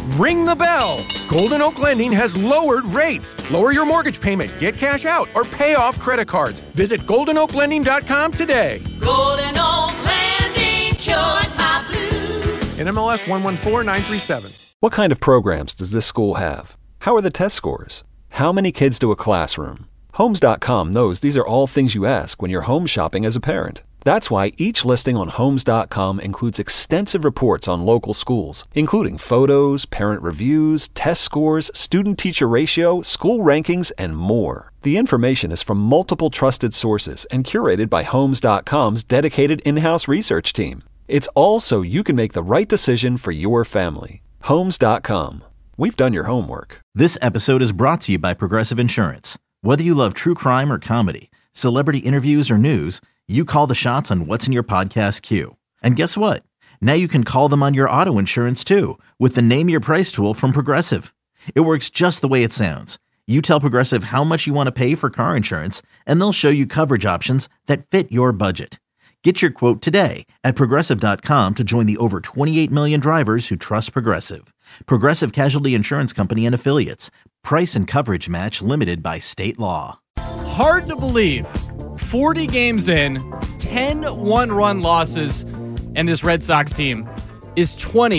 Ring the bell! Golden Oak Lending has lowered rates. Lower your mortgage payment, get cash out, or pay off credit cards. Visit GoldenOakLending.com today. Golden Oak Lending, cured my blues. NMLS 114937. What kind of programs does this school have? How are the test scores? How many kids to a classroom? Homes.com knows these are all things you ask when you're home shopping as a parent. That's why each listing on Homes.com includes extensive reports on local schools, including photos, parent reviews, test scores, student-teacher ratio, school rankings, and more. The information is from multiple trusted sources and curated by Homes.com's dedicated in-house research team. It's all so you can make the right decision for your family. Homes.com. We've done your homework. This episode is brought to you by Progressive Insurance. Whether you love true crime or comedy, celebrity interviews or news, you call the shots on what's in your podcast queue. And guess what? Now you can call them on your auto insurance too with the Name Your Price tool from Progressive. It works just the way it sounds. You tell Progressive how much you want to pay for car insurance, and they'll show you coverage options that fit your budget. Get your quote today at Progressive.com to join the over 28 million drivers who trust Progressive. Progressive Casualty Insurance Company and Affiliates. Price and coverage match limited by state law. Hard to believe. 40 games in, 10 one-run losses, and this Red Sox team is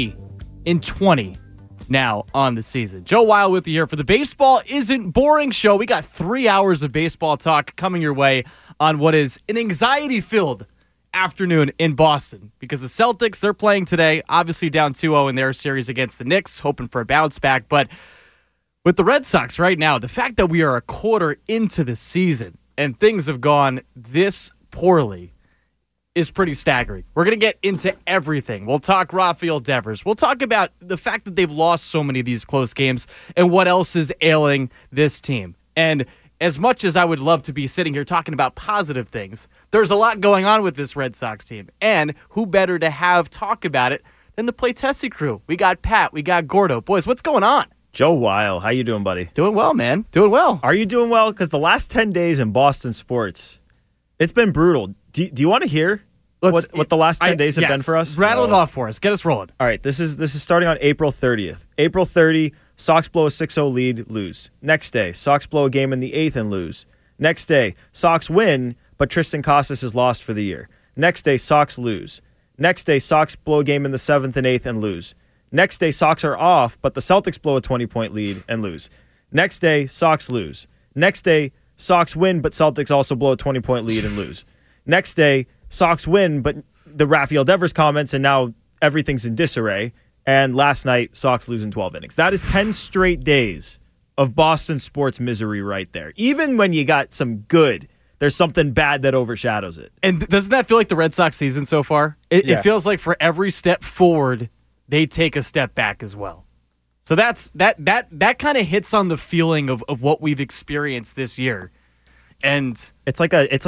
20-20 now on the season. Joe Weil with you here for the Baseball Isn't Boring show. We got 3 hours of baseball talk coming your way on what is an anxiety-filled afternoon in Boston because the Celtics, they're playing today, obviously down 2-0 in their series against the Knicks, hoping for a bounce back. But with the Red Sox right now, the fact that we are a quarter into the season and things have gone this poorly is pretty staggering. We're going to get into everything. We'll talk Rafael Devers. We'll talk about the fact that they've lost so many of these close games and what else is ailing this team. And as much as I would love to be sitting here talking about positive things, there's a lot going on with this Red Sox team. And who better to have talk about it than the Play Tessie crew? We got Pat, we got Gordo. Boys, what's going on? Joe Weil, how you doing, buddy? Doing well, man. Doing well. Are you doing well? Because the last 10 days in Boston sports, it's been brutal. Do you want to hear what the last 10 days have been for us? Rattle it off for us. Get us rolling. All right, this is starting on April 30th. April 30, Sox blow a 6-0 lead, lose. Next day, Sox blow a game in the 8th and lose. Next day, Sox win, but Tristan Casas is lost for the year. Next day, Sox lose. Next day, Sox blow a game in the 7th and 8th and lose. Next day, Sox are off, but the Celtics blow a 20-point lead and lose. Next day, Sox lose. Next day, Sox win, but Celtics also blow a 20-point lead and lose. Next day, Sox win, but the Rafael Devers comments, and now everything's in disarray. And last night, Sox lose in 12 innings. That is 10 straight days of Boston sports misery right there. Even when you got some good, there's something bad that overshadows it. And doesn't that feel like the Red Sox season so far? It feels like for every step forward, they take a step back as well. So that kind of hits on the feeling of what we've experienced this year. And it's like a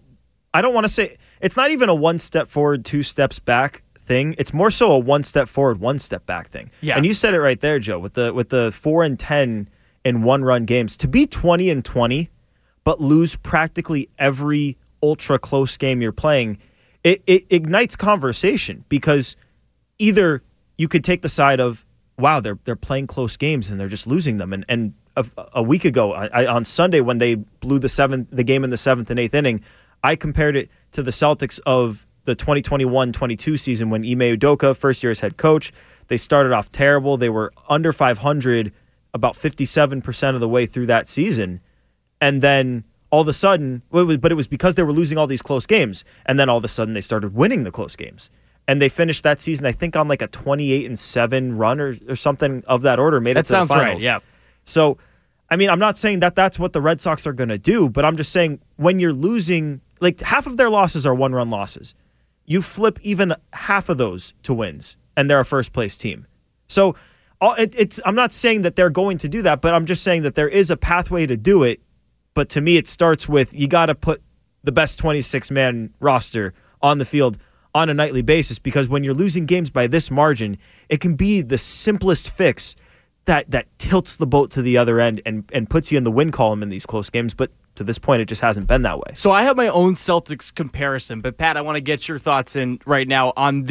I don't want to say, it's not even a one step forward, two steps back thing. It's more so a one step forward, one step back thing. Yeah. And you said it right there, Joe, with the 4-10 in one-run games. To be 20-20 but lose practically every ultra close game you're playing, it ignites conversation because either you could take the side of, wow, they're playing close games and they're just losing them. And a week ago, on Sunday when they blew the game in the 7th and 8th inning, I compared it to the Celtics of the 2021-22 season when Ime Udoka, first year as head coach, they started off terrible. They were under 500 about 57% of the way through that season. And then all of a sudden, but it was because they were losing all these close games. And then all of a sudden they started winning the close games. And they finished that season, I think, on like a 28-7 run or something of that order. Made it to the finals. That sounds right, yeah. So, I mean, I'm not saying that that's what the Red Sox are going to do, but I'm just saying when you're losing, like half of their losses are one-run losses. You flip even half of those to wins, and they're a first-place team. So I'm not saying that they're going to do that, but I'm just saying that there is a pathway to do it. But to me, it starts with you got to put the best 26-man roster on the field on a nightly basis, because when you're losing games by this margin, it can be the simplest fix that tilts the boat to the other end and puts you in the win column in these close games. But to this point, it just hasn't been that way. So I have my own Celtics comparison, but Pat, I want to get your thoughts in right now on this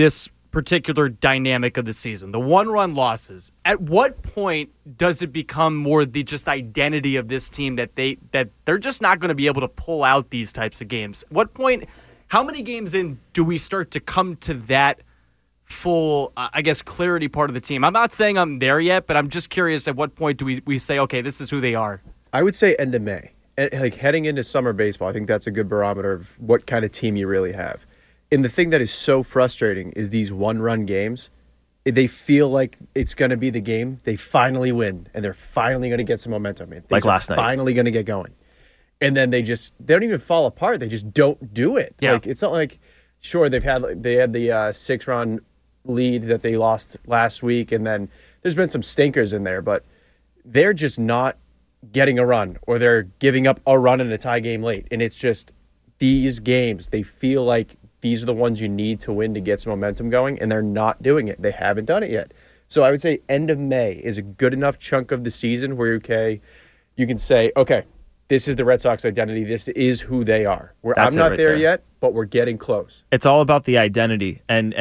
particular dynamic of the season, the one-run losses, at what point does it become more the just identity of this team that they're just not going to be able to pull out these types of games? What point, how many games in do we start to come to that full, clarity part of the team? I'm not saying I'm there yet, but I'm just curious at what point do we say, okay, this is who they are? I would say end of May. Like heading into summer baseball, I think that's a good barometer of what kind of team you really have. And the thing that is so frustrating is these one-run games. They feel like it's going to be the game. They finally win, and they're finally going to get some momentum. Like last night. Finally going to get going. And then they don't even fall apart. They just don't do it. Yeah. Like, it's not like, sure, they had the 6-run lead that they lost last week, and then there's been some stinkers in there, but they're just not getting a run, or they're giving up a run in a tie game late. And it's just these games, they feel like these are the ones you need to win to get some momentum going, and they're not doing it. They haven't done it yet. So I would say end of May is a good enough chunk of the season where, okay, you can say, okay, this is the Red Sox identity. This is who they are. I'm not there yet, but we're getting close. It's all about the identity, and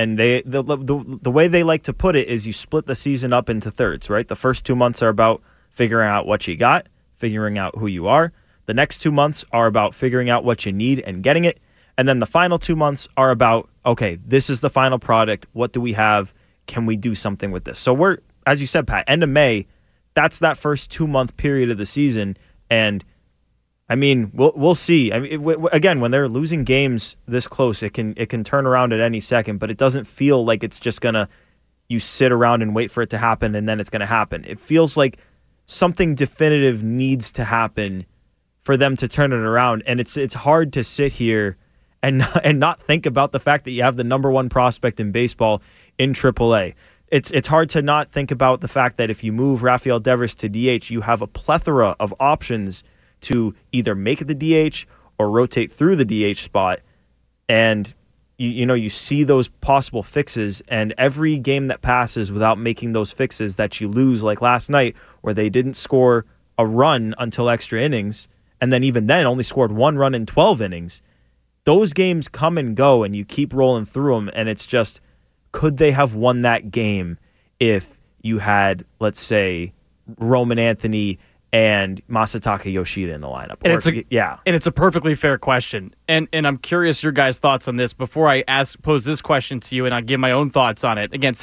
the way they like to put it is you split the season up into thirds, right? The first 2 months are about figuring out what you got, figuring out who you are. The next 2 months are about figuring out what you need and getting it. And then the final 2 months are about, okay, this is the final product. What do we have? Can we do something with this? So we're, as you said, Pat, end of May, that's that first 2 month period of the season. And I mean, we'll see. I mean, again, when they're losing games this close, it can turn around at any second, but it doesn't feel like it's just you sit around and wait for it to happen and then it's going to happen. It feels like something definitive needs to happen for them to turn it around. And it's hard to sit here and not think about the fact that you have the number one prospect in baseball in AAA. It's hard to not think about the fact that if you move Rafael Devers to DH, you have a plethora of options to either make the DH or rotate through the DH spot. And you see those possible fixes, and every game that passes without making those fixes that you lose, like last night where they didn't score a run until extra innings, and then even then only scored 1 run in 12 innings. Those games come and go, and you keep rolling through them, and it's just, could they have won that game if you had, let's say, Roman Anthony and Masataka Yoshida in the lineup? And it's a perfectly fair question. And I'm curious your guys' thoughts on this before I pose this question to you, and I'll give my own thoughts on it. Again,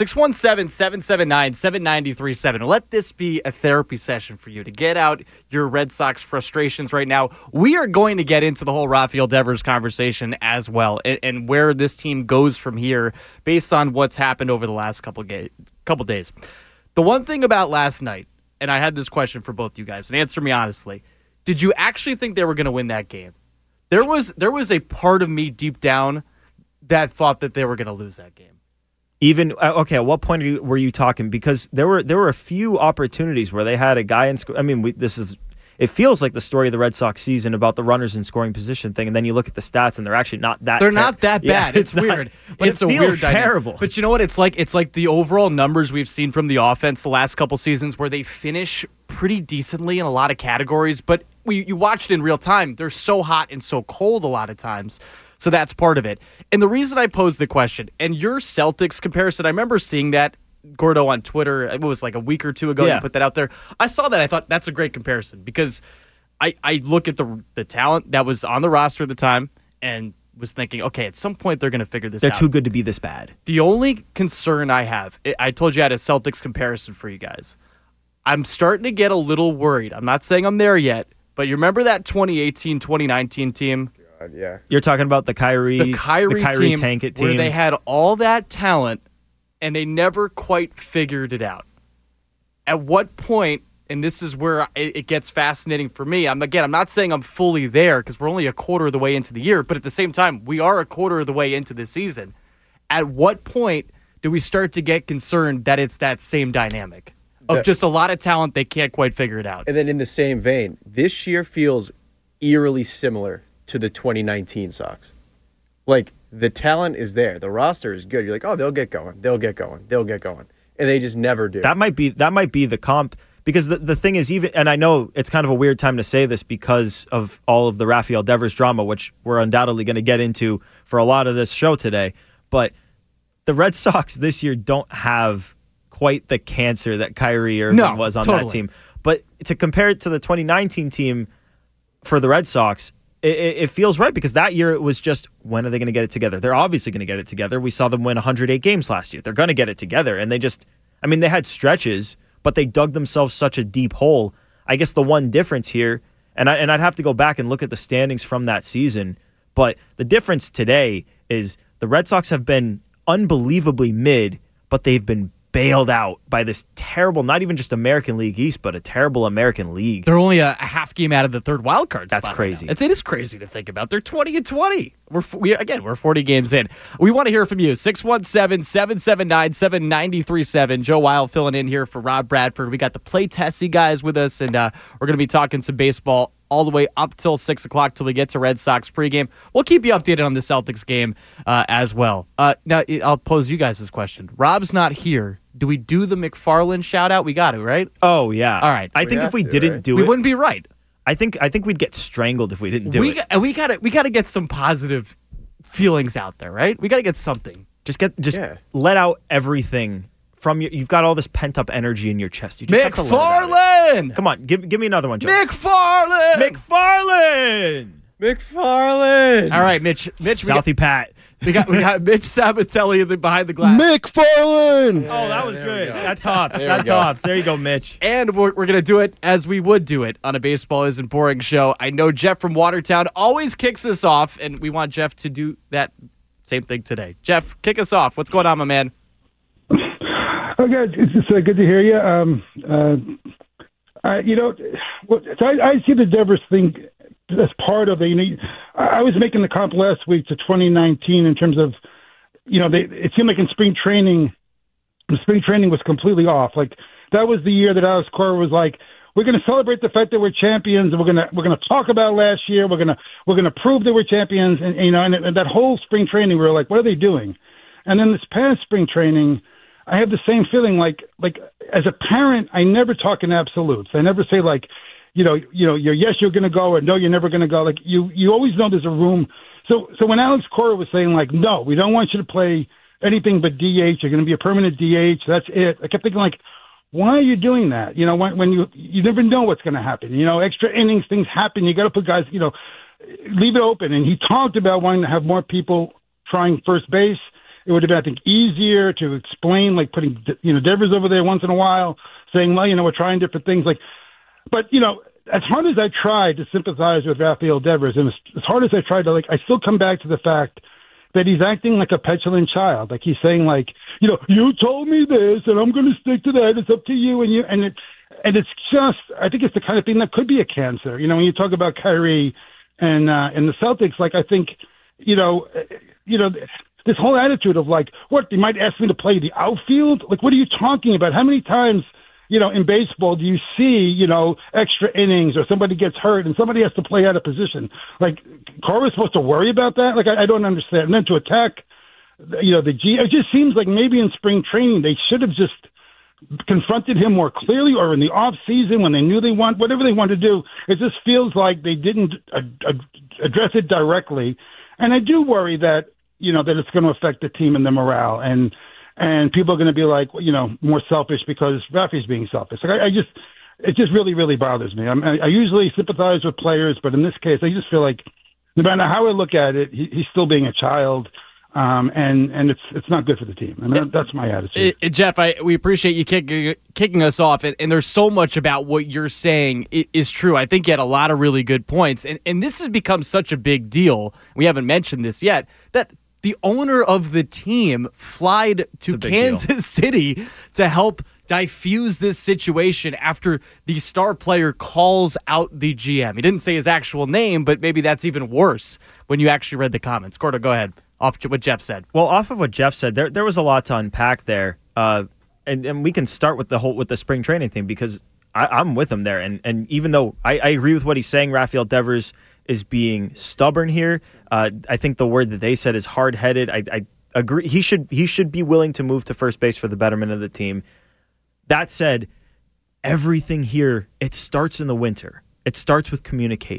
617-779-7937. Let this be a therapy session for you to get out your Red Sox frustrations right now. We are going to get into the whole Rafael Devers conversation as well, and where this team goes from here based on what's happened over the last couple days. The one thing about last night, and I had this question for both you guys, and answer me honestly. Did you actually think they were going to win that game? There was a part of me deep down that thought that they were going to lose that game. Even okay, at what point were you talking? Because there were a few opportunities where they had a guy in. I mean, it feels like the story of the Red Sox season about the runners in scoring position thing, and then you look at the stats, and they're actually not that. They're not that bad. Yeah, it's weird, but it feels terrible. But you know what? It's like the overall numbers we've seen from the offense the last couple seasons, where they finish pretty decently in a lot of categories. But you watched in real time. They're so hot and so cold a lot of times. So that's part of it. And the reason I posed the question, and your Celtics comparison, I remember seeing that, Gordo, on Twitter, it was like a week or two ago, You put that out there. I saw that. I thought that's a great comparison because I look at the talent that was on the roster at the time and was thinking, okay, at some point they're going to figure this out. They're too good to be this bad. The only concern I have, I told you I had a Celtics comparison for you guys. I'm starting to get a little worried. I'm not saying I'm there yet, but you remember that 2018-2019 team? God, yeah. You're talking about the Kyrie team, Tankett team, where they had all that talent and they never quite figured it out. At what point, and this is where it gets fascinating for me, I'm not saying I'm fully there because we're only a quarter of the way into the year, but at the same time, we are a quarter of the way into the season. At what point do we start to get concerned that it's that same dynamic of just a lot of talent, they can't quite figure it out? And then in the same vein, this year feels eerily similar to the 2019 Sox. Like, the talent is there. The roster is good. You're like, oh, they'll get going. And they just never do. That might be the comp, because the thing is, even, and I know it's kind of a weird time to say this because of all of the Rafael Devers drama, which we're undoubtedly going to get into for a lot of this show today, but the Red Sox this year don't have quite the cancer that Kyrie Irving was on that team. But to compare it to the 2019 team for the Red Sox, it feels right because that year it was just, when are they going to get it together? They're obviously going to get it together. We saw them win 108 games last year. They're going to get it together. And they had stretches, but they dug themselves such a deep hole. I guess the one difference here, and I'd have to go back and look at the standings from that season, but the difference today is the Red Sox have been unbelievably mid, but they've been bailed out by this terrible, not even just American League East, but a terrible American League. They're only a half game out of the third wild card spot. That's crazy. Right now. It is crazy to think about. They're 20-20. We're 40 games in. We want to hear from you. 617-779-7937. Joe Wild filling in here for Rob Bradford. We got the Play Tessie guys with us, and we're going to be talking some baseball all the way up till 6 o'clock till we get to Red Sox pregame. We'll keep you updated on the Celtics game as well. Now, I'll pose you guys this question. Rob's not here. Do we do the McFarland shout-out? We got to, right? Oh, yeah. All right. I think if we didn't do it... We wouldn't be right. I think we'd get strangled if we didn't do it. We got to get some positive feelings out there, right? We got to get something. Just let out everything from you. You've got all this pent-up energy in your chest. You just have to let it out. McFarland! Come on, give me another one, Joe. McFarland! All right, Mitch. Southie Pat. We got Mitch Sabatelli behind the glass. McFarland! Oh, that was good. That tops. There you go, Mitch. And we're going to do it as we would do it on a Baseball Isn't Boring show. I know Jeff from Watertown always kicks us off, and we want Jeff to do that same thing today. Jeff, kick us off. What's going on, my man? Okay, it's good to hear you. I see the Devers thing as part of it. I was making the comp last week to 2019 in terms of, it seemed like in spring training, the spring training was completely off. Like that was the year that Alex Cora was like, we're going to celebrate the fact that we're champions, and we're going to talk about last year. We're going to prove that we're champions, and that whole spring training, we were like, what are they doing? And then this past spring training, I have the same feeling. Like as a parent, I never talk in absolutes. I never say like, you're yes, you're going to go, or no, you're never going to go. Like you always know there's a room. So when Alex Cora was saying like, no, we don't want you to play anything but DH. You're going to be a permanent DH. That's it. I kept thinking like, why are you doing that? When you never know what's going to happen. Extra innings, things happen. You got to put guys, leave it open. And he talked about wanting to have more people trying first base. It would have been, I think, easier to explain, like putting, Devers over there once in a while, saying, well, we're trying different things. But, as hard as I tried to sympathize with Rafael Devers, and as hard as I tried to, I still come back to the fact that he's acting like a petulant child. Like he's saying, like, you told me this, and I'm going to stick to that. It's up to you. And it's just, I think it's the kind of thing that could be a cancer. When you talk about Kyrie and the Celtics, like I think, this whole attitude of like, what, they might ask me to play the outfield? Like, what are you talking about? How many times, in baseball do you see, extra innings or somebody gets hurt and somebody has to play out of position? Like, Cora's supposed to worry about that? Like, I don't understand. And then to attack, it just seems like maybe in spring training they should have just confronted him more clearly, or in the off season when they knew whatever they wanted to do. It just feels like they didn't address it directly. And I do worry that, that it's going to affect the team and the morale, and people are going to be like, more selfish because Rafi's being selfish. Like it just really, really bothers me. I usually sympathize with players, but in this case, I just feel like no matter how I look at it, he's still being a child. And it's not good for the team. And that's my attitude. Jeff, we appreciate you kicking us off. And there's so much about what you're saying is true. I think you had a lot of really good points. And this has become such a big deal. We haven't mentioned this yet, that the owner of the team flied to Kansas City to help diffuse this situation after the star player calls out the GM. He didn't say his actual name, but maybe that's even worse when you actually read the comments. Gordo, go ahead. Off what Jeff said. Well, off of what Jeff said, there was a lot to unpack there, and we can start with the spring training thing, because I'm with him there, and even though I agree with what he's saying, Rafael Devers is being stubborn here. I think the word that they said is hard-headed. I agree. He should be willing to move to first base for the betterment of the team. That said, everything here, it starts in the winter. It starts with communication.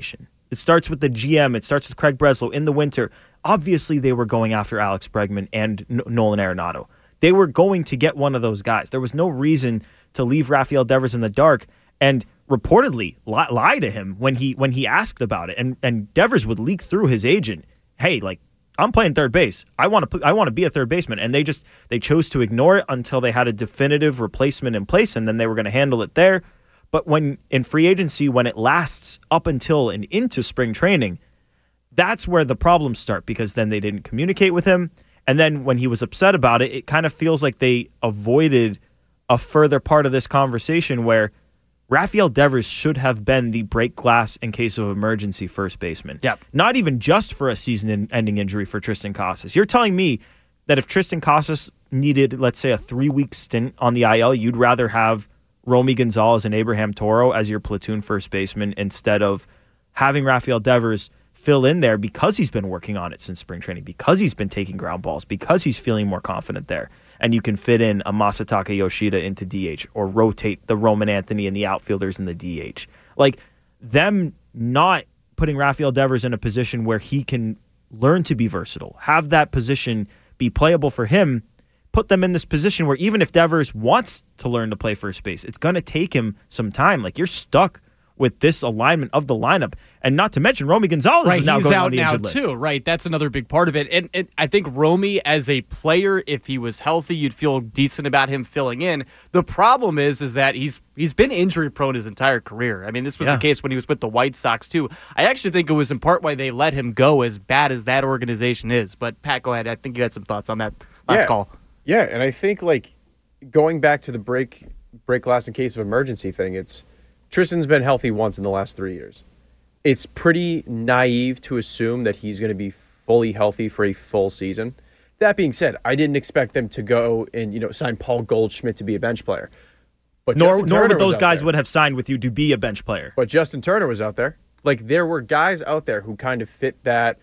It starts with the GM. It starts with Craig Breslow in the winter. Obviously, they were going after Alex Bregman and Nolan Arenado. They were going to get one of those guys. There was no reason to leave Rafael Devers in the dark and reportedly lie to him when he asked about it. And Devers would leak through his agent, hey, like, I'm playing third base. I want to be a third baseman. And they chose to ignore it until they had a definitive replacement in place, and then they were going to handle it there. But when in free agency, when it lasts up until and into spring training, that's where the problems start, because then they didn't communicate with him. And then when he was upset about it, it kind of feels like they avoided a further part of this conversation where Rafael Devers should have been the break glass in case of emergency first baseman. Yep. Not even just for a season-ending injury for Triston Casas. You're telling me that if Triston Casas needed, let's say, a 3-week stint on the IL, you'd rather have Romy Gonzalez and Abraham Toro as your platoon first baseman instead of having Rafael Devers fill in there because he's been working on it since spring training, because he's been taking ground balls, because he's feeling more confident there. And you can fit in a Masataka Yoshida into DH or rotate the Roman Anthony and the outfielders in the DH. Like, them not putting Rafael Devers in a position where he can learn to be versatile, have that position be playable for him, put them in this position where even if Devers wants to learn to play first base, it's going to take him some time. Like, you're stuck with this alignment of the lineup. And not to mention, Romy Gonzalez is now going on the injured list. Too, right? That's another big part of it. And I think Romy, as a player, if he was healthy, you'd feel decent about him filling in. The problem is that he's been injury prone his entire career. I mean, this was the case when he was with the White Sox too. I actually think it was in part why they let him go, as bad as that organization is. But Pat, go ahead. I think you had some thoughts on that last call. Yeah, and I think, like, going back to the break glass in case of emergency thing, Tristan's been healthy once in the last 3 years. It's pretty naive to assume that he's going to be fully healthy for a full season. That being said, I didn't expect them to go and sign Paul Goldschmidt to be a bench player. But nor would those guys would have signed with you to be a bench player. But Justin Turner was out there. Like, there were guys out there who kind of fit that,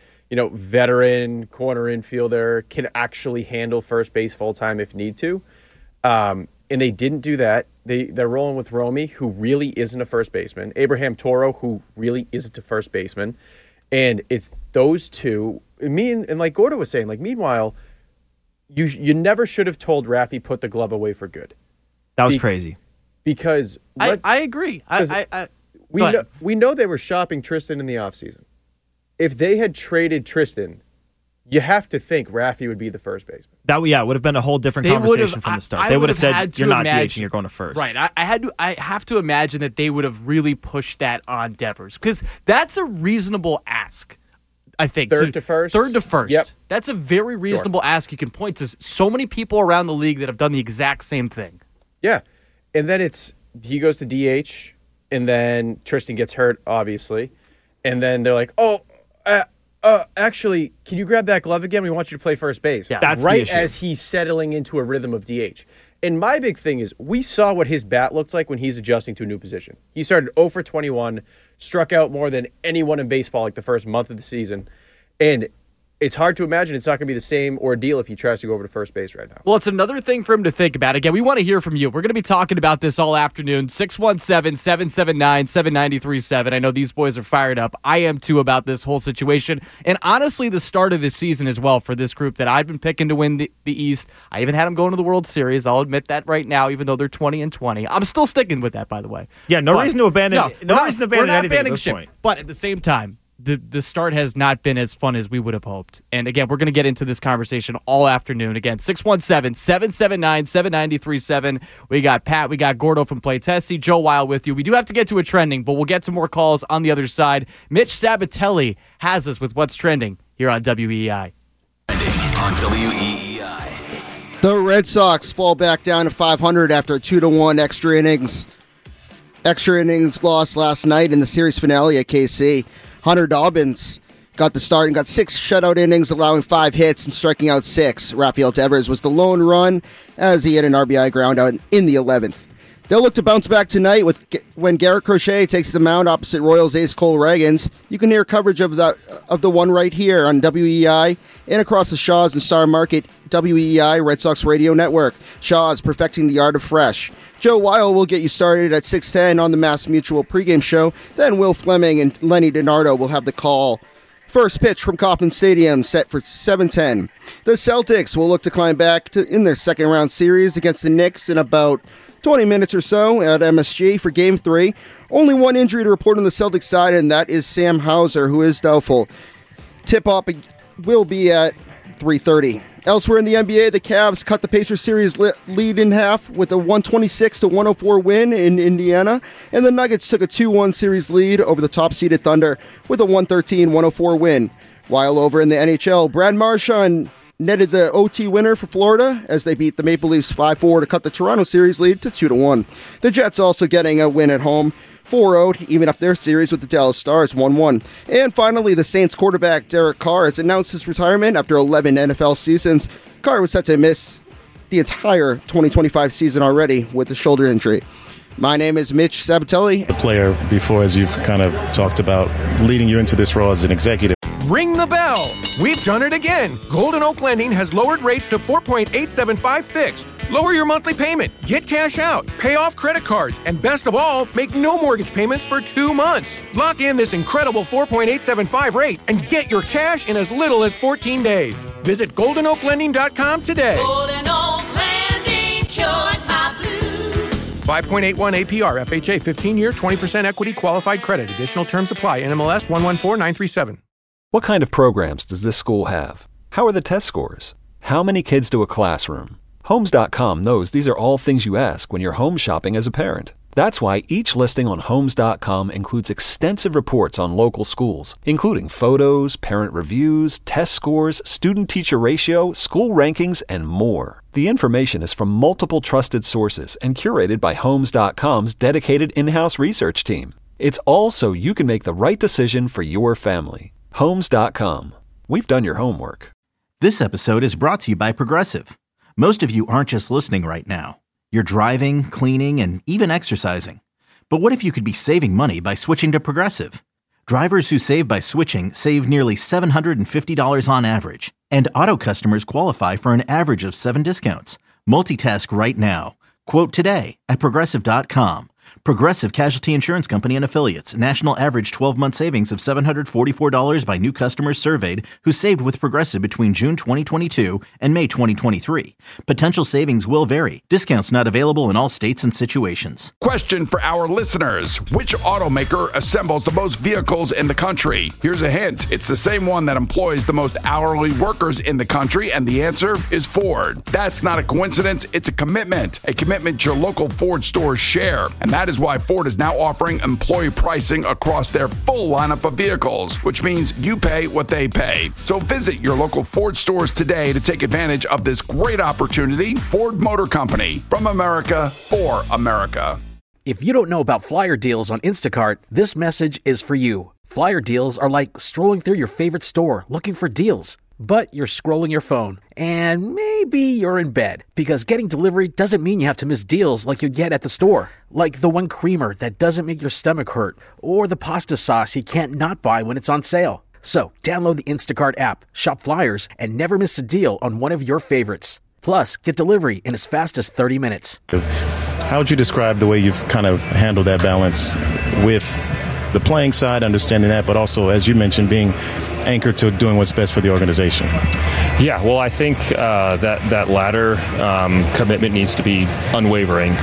veteran corner infielder, can actually handle first base full time if need to. And they didn't do that. They're rolling with Romy, who really isn't a first baseman. Abraham Toro, who really isn't a first baseman. And it's those two. And like Gordo was saying, like, meanwhile, you never should have told Raffy put the glove away for good. That was crazy. Because I agree. We know they were shopping Tristan in the offseason. If they had traded Tristan, you have to think Raffy would be the first baseman. That would have been a whole different conversation from the start. They would have said, you're not DHing, you're going to first. Right. I have to imagine that they would have really pushed that on Devers, because that's a reasonable ask, I think. Third to first? Third to first. Yep. That's a very reasonable ask. You can point to so many people around the league that have done the exact same thing. Yeah. And then he goes to DH, and then Tristan gets hurt, obviously. And then they're like, actually, can you grab that glove again? We want you to play first base. Yeah, that's right the issue. as he's settling into a rhythm of DH. And my big thing is, we saw what his bat looked like when he's adjusting to a new position. He started 0 for 21, struck out more than anyone in baseball like the first month of the season. And it's hard to imagine it's not going to be the same ordeal if he tries to go over to first base right now. Well, it's another thing for him to think about. Again, we want to hear from you. We're going to be talking about this all afternoon. 617-779-7937. I know these boys are fired up. I am too about this whole situation. And honestly, the start of this season as well for this group that I've been picking to win the East. I even had them going to the World Series. I'll admit that right now, even though they're 20-20. I'm still sticking with that, by the way. Yeah, no reason to abandon anything at this point. But at the same time, the start has not been as fun as we would have hoped. And again, we're going to get into this conversation all afternoon. Again, 617-779-7937. We got Pat, we got Gordo from Playtesty, Joe Wild with you. We do have to get to a trending, but we'll get to more calls on the other side. Mitch Sabatelli has us with what's trending here on WEEI. On WEEI. The Red Sox fall back down to 500 after a 2-1 extra innings loss last night in the series finale at KC. Hunter Dobbins got the start and got 6 shutout innings, allowing 5 hits and striking out 6. Rafael Devers was the lone run as he hit an RBI ground out in the 11th. They'll look to bounce back tonight when Garrett Crochet takes the mound opposite Royals ace Cole Reagans. You can hear coverage of the one right here on WEEI and across the Shaw's and Star Market WEEI Red Sox Radio Network. Shaw's perfecting the art of fresh. Joe Weil will get you started at 6:10 on the Mass Mutual pregame show. Then Will Fleming and Lenny DiNardo will have the call. First pitch from Kauffman Stadium set for 7:10. The Celtics will look to climb back in their second round series against the Knicks in about 20 minutes or so at MSG for Game 3. Only one injury to report on the Celtics side, and that is Sam Hauser, who is doubtful. Tip-off will be at 3:30. Elsewhere in the NBA, the Cavs cut the Pacers series lead in half with a 126-104 win in Indiana, and the Nuggets took a 2-1 series lead over the top-seeded Thunder with a 113-104 win. While over in the NHL, Brad Marchand netted the OT winner for Florida as they beat the Maple Leafs 5-4 to cut the Toronto series lead to 2-1. The Jets also getting a win at home, 4-0 to even up their series with the Dallas Stars 1-1. And finally, the Saints quarterback Derek Carr has announced his retirement after 11 NFL seasons. Carr was set to miss the entire 2025 season already with a shoulder injury. My name is Mitch Sabatelli. The player before, as you've kind of talked about, leading you into this role as an executive. Ring the bell. We've done it again. Golden Oak Lending has lowered rates to 4.875 fixed. Lower your monthly payment, get cash out, pay off credit cards, and best of all, make no mortgage payments for 2 months. Lock in this incredible 4.875 rate and get your cash in as little as 14 days. Visit GoldenOakLending.com today. Golden Oak Lending cured my blues. 5.81 APR, FHA, 15-year, 20% equity qualified credit. Additional terms apply. NMLS 114937. What kind of programs does this school have? How are the test scores? How many kids do a classroom? Homes.com knows these are all things you ask when you're home shopping as a parent. That's why each listing on Homes.com includes extensive reports on local schools, including photos, parent reviews, test scores, student-teacher ratio, school rankings, and more. The information is from multiple trusted sources and curated by Homes.com's dedicated in-house research team. It's all so you can make the right decision for your family. Homes.com. We've done your homework. This episode is brought to you by Progressive. Most of you aren't just listening right now. You're driving, cleaning, and even exercising. But what if you could be saving money by switching to Progressive? Drivers who save by switching save nearly $750 on average. And auto customers qualify for an average of 7 discounts. Multitask right now. Quote today at Progressive.com. Progressive Casualty Insurance Company and Affiliates. National average 12-month savings of $744 by new customers surveyed who saved with Progressive between June 2022 and May 2023. Potential savings will vary. Discounts not available in all states and situations. Question for our listeners. Which automaker assembles the most vehicles in the country? Here's a hint. It's the same one that employs the most hourly workers in the country, and the answer is Ford. That's not a coincidence. It's a commitment your local Ford stores share. And that is why Ford is now offering employee pricing across their full lineup of vehicles, which means you pay what they pay. So visit your local Ford stores today to take advantage of this great opportunity. Ford Motor Company, from America for America. If you don't know about flyer deals on Instacart, this message is for you. Flyer deals are like strolling through your favorite store looking for deals. But you're scrolling your phone, and maybe you're in bed, because getting delivery doesn't mean you have to miss deals like you get at the store. Like the one creamer that doesn't make your stomach hurt, or the pasta sauce you can't not buy when it's on sale. So download the Instacart app, shop flyers, and never miss a deal on one of your favorites. Plus, get delivery in as fast as 30 minutes. How would you describe the way you've kind of handled that balance with the playing side, understanding that, but also, as you mentioned, being anchored to doing what's best for the organization? Yeah, well, I think that latter commitment needs to be unwavering,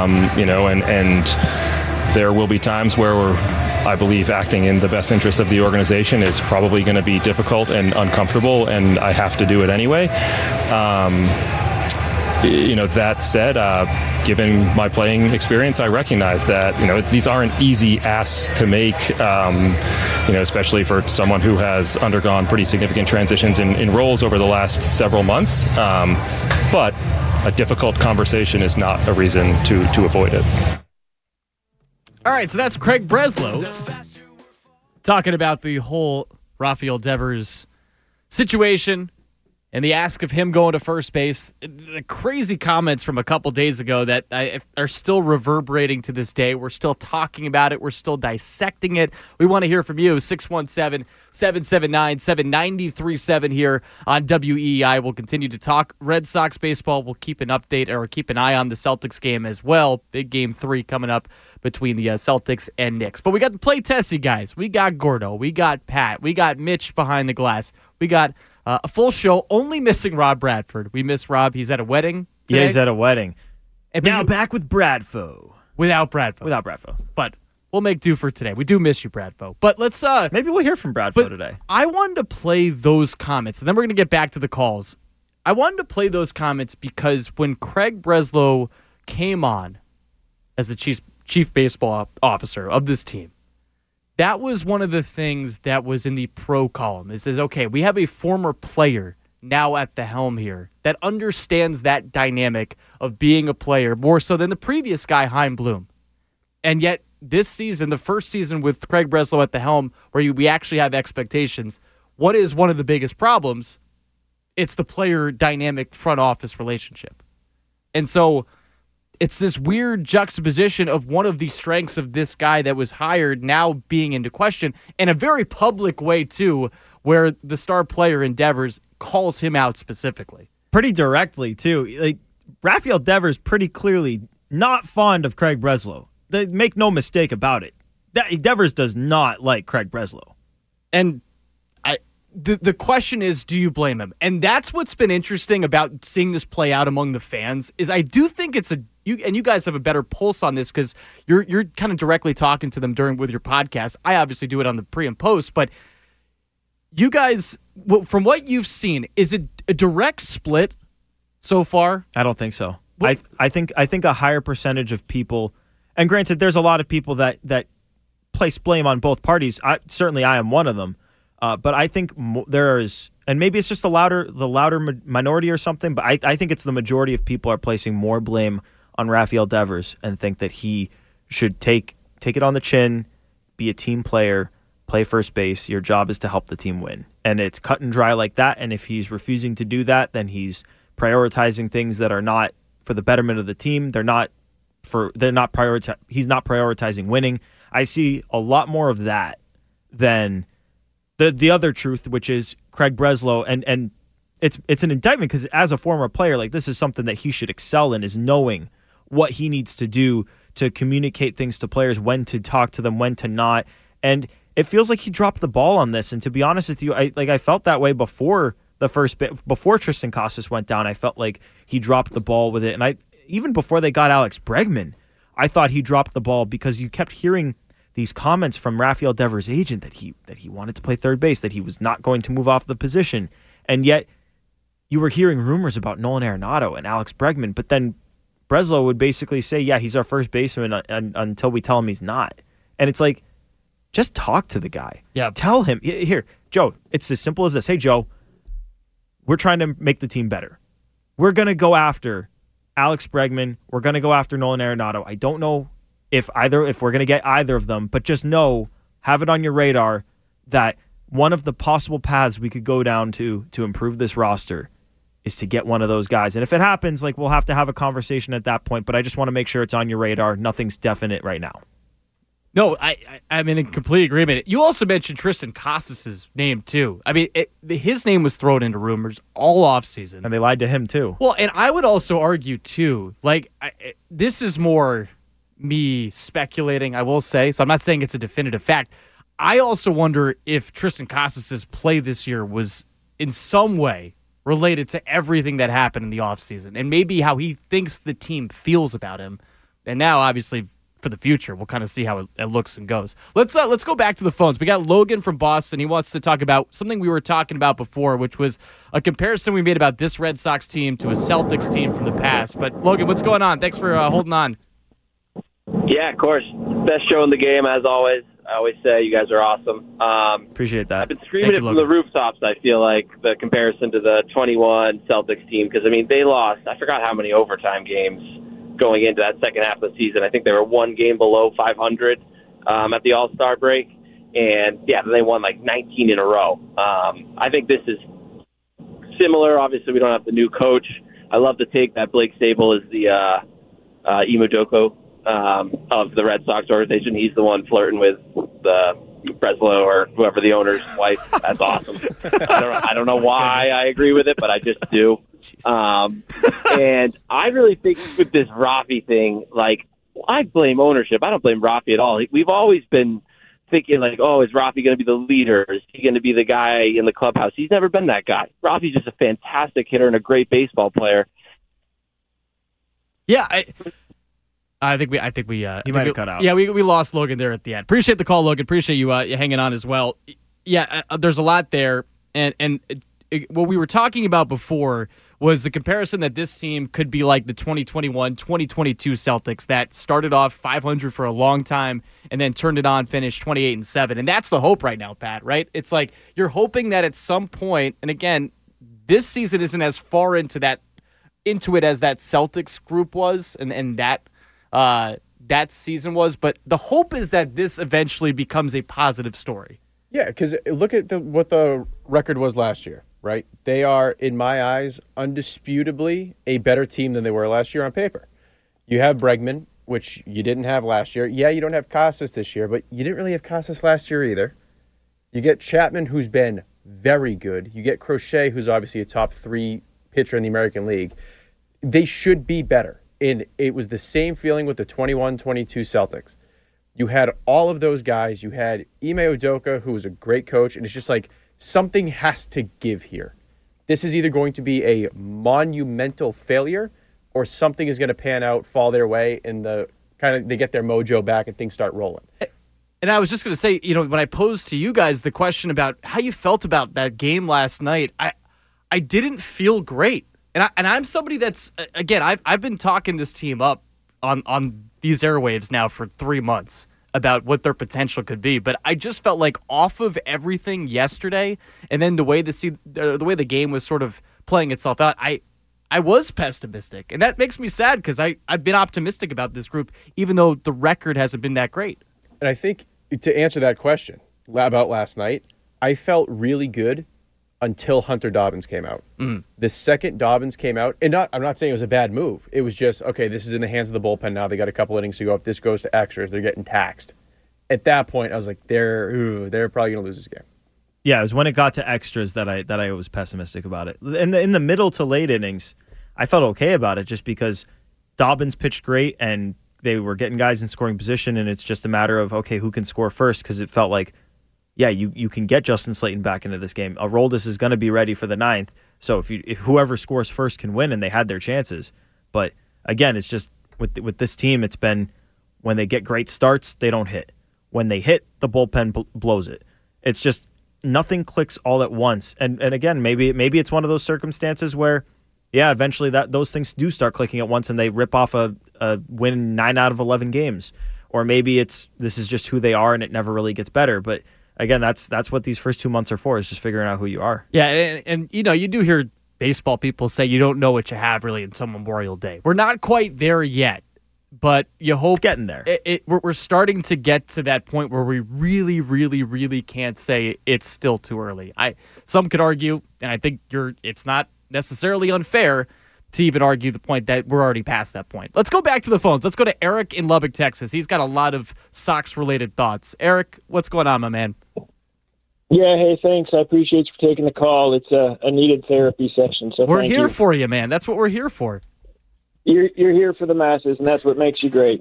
and there will be times where I believe acting in the best interest of the organization is probably going to be difficult and uncomfortable, and I have to do it anyway. That said, given my playing experience, I recognize that, these aren't easy asks to make, especially for someone who has undergone pretty significant transitions in roles over the last several months. But a difficult conversation is not a reason to avoid it. All right, so that's Craig Breslow talking about the whole Rafael Devers situation And the ask of him going to first base, the crazy comments from a couple days ago that are still reverberating to this day. We're still talking about it. We're still dissecting it. We want to hear from you. 617-779-7937 here on WEEI. We'll continue to talk Red Sox baseball. We'll keep an update or keep an eye on the Celtics game as well. Big game 3 coming up between the Celtics and Knicks. But we got the play testy guys. We got Gordo. We got Pat. We got Mitch behind the glass. We got a full show, only missing Rob Bradford. We miss Rob. He's at a wedding today. Yeah, he's at a wedding. And now back with Bradfo. Without Bradfo. But we'll make do for today. We do miss you, Bradfo. But let's... maybe we'll hear from Bradfo today. I wanted to play those comments, and then we're going to get back to the calls. I wanted to play those comments because when Craig Breslow came on as the chief baseball officer of this team, that was one of the things that was in the pro column. It says, okay, we have a former player now at the helm here that understands that dynamic of being a player more so than the previous guy, Chaim Bloom. And yet this season, the first season with Craig Breslow at the helm, where we actually have expectations, what is one of the biggest problems? It's the player dynamic front office relationship. And so it's this weird juxtaposition of one of the strengths of this guy that was hired now being into question in a very public way, too, where the star player in Devers calls him out specifically. Pretty directly, too. Like, Rafael Devers pretty clearly not fond of Craig Breslow. Make no mistake about it. Devers does not like Craig Breslow. And the question is, do you blame him? And that's what's been interesting about seeing this play out among the fans is I do think it's you guys have a better pulse on this because you're kind of directly talking to them with your podcast. I obviously do it on the pre and post, but you guys, from what you've seen, is it a direct split so far? I don't think so. I think a higher percentage of people, and granted, there's a lot of people that place blame on both parties. Certainly, I am one of them. But I think there is, and maybe it's just the louder minority or something, but I think it's the majority of people are placing more blame on Rafael Devers and think that he should take it on the chin, be a team player, play first base. Your job is to help the team win. And it's cut and dry like that. And if he's refusing to do that, then he's prioritizing things that are not for the betterment of the team. He's not prioritizing winning. I see a lot more of that than the other truth, which is Craig Breslow, and it's an indictment because as a former player, like this is something that he should excel in, is knowing what he needs to do to communicate things to players, when to talk to them, when to not. And it feels like he dropped the ball on this. And to be honest with you, I felt that way before before Tristan Casas went down. I felt like he dropped the ball with it, and even before they got Alex Bregman, I thought he dropped the ball because you kept hearing these comments from Rafael Devers' agent that he wanted to play third base, that he was not going to move off the position. And yet you were hearing rumors about Nolan Arenado and Alex Bregman, but then Breslow would basically say, yeah, he's our first baseman until we tell him he's not. And it's like, just talk to the guy. Yeah. Tell him, here, Joe, it's as simple as this. Hey, Joe, we're trying to make the team better. We're going to go after Alex Bregman. We're going to go after Nolan Arenado. I don't know if we're going to get either of them, but just have it on your radar that one of the possible paths we could go down to improve this roster is to get one of those guys. And if it happens, like, we'll have to have a conversation at that point, but I just want to make sure it's on your radar. Nothing's definite right now. No, I'm in complete agreement. You also mentioned Tristan Casas' name, too. I mean, his name was thrown into rumors all offseason. And they lied to him, too. Well, and I would also argue, too, like, this is more me speculating, I will say, so I'm not saying it's a definitive fact. I also wonder if Tristan Casas' play this year was in some way related to everything that happened in the offseason and maybe how he thinks the team feels about him. And now, obviously, for the future, we'll kind of see how it looks and goes. Let's go back to the phones. We got Logan from Boston. He wants to talk about something we were talking about before, which was a comparison we made about this Red Sox team to a Celtics team from the past. But, Logan, what's going on? Thanks for holding on. Yeah, of course. Best show in the game, as always. I always say you guys are awesome. Appreciate that. I've been screaming it from the rooftops, I feel like, the comparison to the 21 Celtics team, because, I mean, they lost, I forgot how many overtime games going into that second half of the season. I think they were one game below 500 at the All-Star break. And, yeah, they won like 19 in a row. I think this is similar. Obviously, we don't have the new coach. I love the take that Blake Sable is the Imodoko of the Red Sox organization. He's the one flirting with the Breslow or whoever the owner's wife. That's awesome. I don't know why I agree with it, but I just do. And I really think with this Rafi thing, like, I blame ownership. I don't blame Rafi at all. We've always been thinking, like, oh, is Rafi going to be the leader? Is he going to be the guy in the clubhouse? He's never been that guy. Rafi's just a fantastic hitter and a great baseball player. Yeah, I think we He might have cut out. Yeah, we lost Logan there at the end. Appreciate the call, Logan. Appreciate you hanging on as well. Yeah, there's a lot there, and what we were talking about before was the comparison that this team could be like the 2021-2022 Celtics that started off 500 for a long time and then turned it on, finished 28-7, and that's the hope right now, Pat. Right? It's like you're hoping that at some point, and again, this season isn't as far into it as that Celtics group was, and that season was, but the hope is that this eventually becomes a positive story. Yeah, because look at what the record was last year, right? They are, in my eyes, undisputably a better team than they were last year on paper. You have Bregman, which you didn't have last year. Yeah, you don't have Casas this year, but you didn't really have Casas last year either. You get Chapman, who's been very good. You get Crochet, who's obviously a top 3 pitcher in the American League. They should be better. And it was the same feeling with the 21-22 Celtics. You had all of those guys. You had Ime Udoka, who was a great coach, and it's just like something has to give here. This is either going to be a monumental failure or something is going to pan out, fall their way, and they get their mojo back and things start rolling. And I was just going to say, when I posed to you guys the question about how you felt about that game last night, I didn't feel great. And I'm somebody that's, again, I've been talking this team up on these airwaves now for 3 months about what their potential could be. But I just felt like off of everything yesterday and then the way the game was sort of playing itself out, I was pessimistic. And that makes me sad because I've been optimistic about this group, even though the record hasn't been that great. And I think to answer that question about last night, I felt really good until Hunter Dobbins came out. The second Dobbins came out, and I'm not saying it was a bad move. It was just, okay, this is in the hands of the bullpen now. They got a couple innings to go. If this goes to extras, they're getting taxed. At that point, I was like, they're probably going to lose this game. Yeah, it was when it got to extras that I was pessimistic about it. In the middle to late innings, I felt okay about it just because Dobbins pitched great and they were getting guys in scoring position, and it's just a matter of, okay, who can score first, because it felt like, yeah, you can get Justin Slayton back into this game. Aroldis is going to be ready for the 9th, so if whoever scores first can win, and they had their chances. But again, it's just with this team, it's been when they get great starts, they don't hit. When they hit, the bullpen blows it. It's just nothing clicks all at once. And again, maybe it's one of those circumstances where, yeah, eventually those things do start clicking at once, and they rip off a win 9 out of 11 games. Or maybe this is just who they are, and it never really gets better. But again, that's what these first 2 months are for, is just figuring out who you are. Yeah, and you do hear baseball people say you don't know what you have really until Memorial Day. We're not quite there yet, but you hope it's getting there. We're starting to get to that point where we really, really, really can't say it's still too early. Some could argue, and I think it's not necessarily unfair to even argue the point that we're already past that point. Let's go back to the phones. Let's go to Eric in Lubbock, Texas. He's got a lot of Sox-related thoughts. Eric, what's going on, my man? Yeah, hey, thanks. I appreciate you for taking the call. It's a needed therapy session. So we're here for you, man. That's what we're here for. You're here for the masses, and that's what makes you great.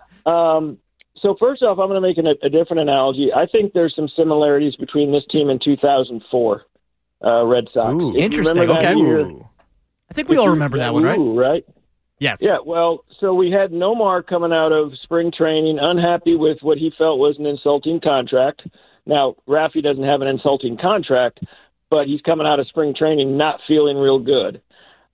So first off, I'm going to make a different analogy. I think there's some similarities between this team and 2004 Red Sox. Ooh, interesting. Okay. I think we all remember that one, right? Right? Yes. Yeah, well, so we had Nomar coming out of spring training, unhappy with what he felt was an insulting contract. Now, Rafi doesn't have an insulting contract, but he's coming out of spring training not feeling real good.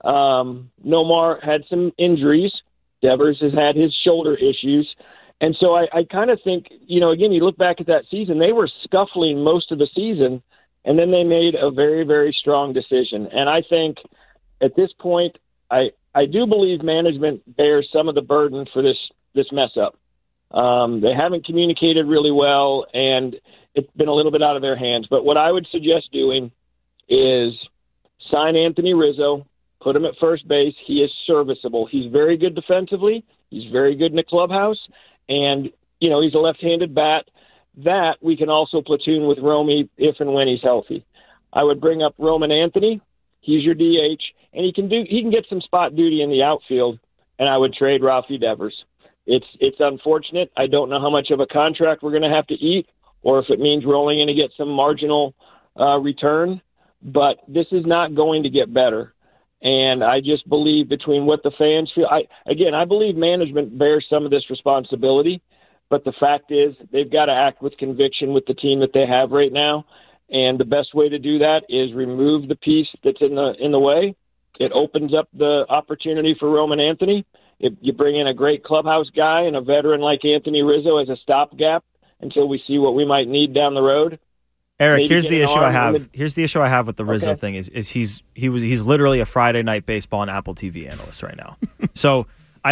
Nomar had some injuries. Devers has had his shoulder issues. And so I kind of think, again, you look back at that season, they were scuffling most of the season, and then they made a very, very strong decision. And I think at this point, I do believe management bears some of the burden for this mess up. They haven't communicated really well, and it's been a little bit out of their hands. But what I would suggest doing is sign Anthony Rizzo, put him at first base. He is serviceable. He's very good defensively. He's very good in the clubhouse. And, he's a left-handed bat. That we can also platoon with Romy if and when he's healthy. I would bring up Roman Anthony. He's your DH, and he can get some spot duty in the outfield, and I would trade Rafi Devers. It's unfortunate. I don't know how much of a contract we're going to have to eat, or if it means we're only going to get some marginal return, but this is not going to get better. And I just believe between what the fans feel, I believe management bears some of this responsibility, but the fact is they've got to act with conviction with the team that they have right now. And the best way to do that is remove the piece that's in the way. It opens up the opportunity for Roman Anthony. If you bring in a great clubhouse guy and a veteran like Anthony Rizzo as a stopgap until we see what we might need down the road. Eric, here's the issue I have. Here's the issue I have with the Rizzo thing is he's literally a Friday Night Baseball and Apple TV analyst right now. So I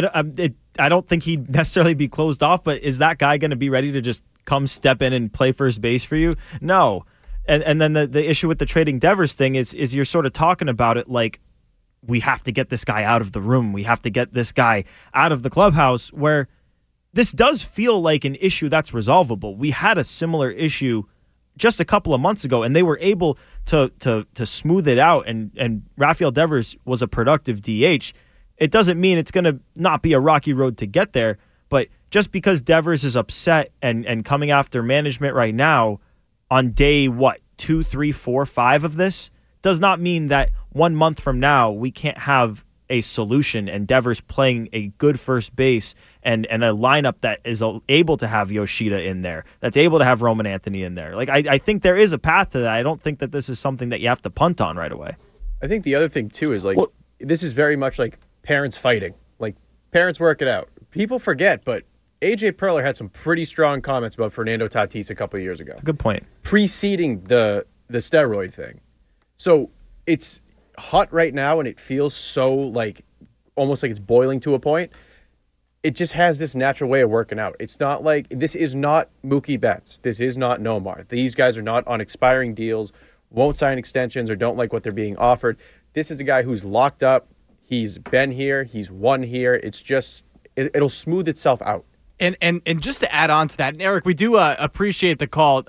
don't think he'd necessarily be closed off. But is that guy going to be ready to just come step in and play first base for you? No. And then the issue with the trading Devers thing is you're sort of talking about it like we have to get this guy out of the room. We have to get this guy out of the clubhouse, where this does feel like an issue that's resolvable. We had a similar issue just a couple of months ago, and they were able to smooth it out, and Rafael Devers was a productive DH. It doesn't mean it's going to not be a rocky road to get there, but just because Devers is upset and coming after management right now on day, 2, 3, 4, 5 of this, does not mean that 1 month from now we can't have a solution and Devers playing a good first base and a lineup that is able to have Yoshida in there, that's able to have Roman Anthony in there. Like I think there is a path to that. I don't think that this is something that you have to punt on right away. I think the other thing too is this is very much like parents fighting. Like parents work it out. People forget, but AJ Perler had some pretty strong comments about Fernando Tatis a couple of years ago. Good point. Preceding the steroid thing. So it's hot right now and it feels so almost like it's boiling to a point. It just has this natural way of working out. It's not like this is not Mookie Betts. This is not Nomar. These guys are not on expiring deals, won't sign extensions, or don't like what they're being offered. This is a guy who's locked up. He's been here. He's won here. It's just it'll smooth itself out. And just to add on to that, and Eric, we do appreciate the call.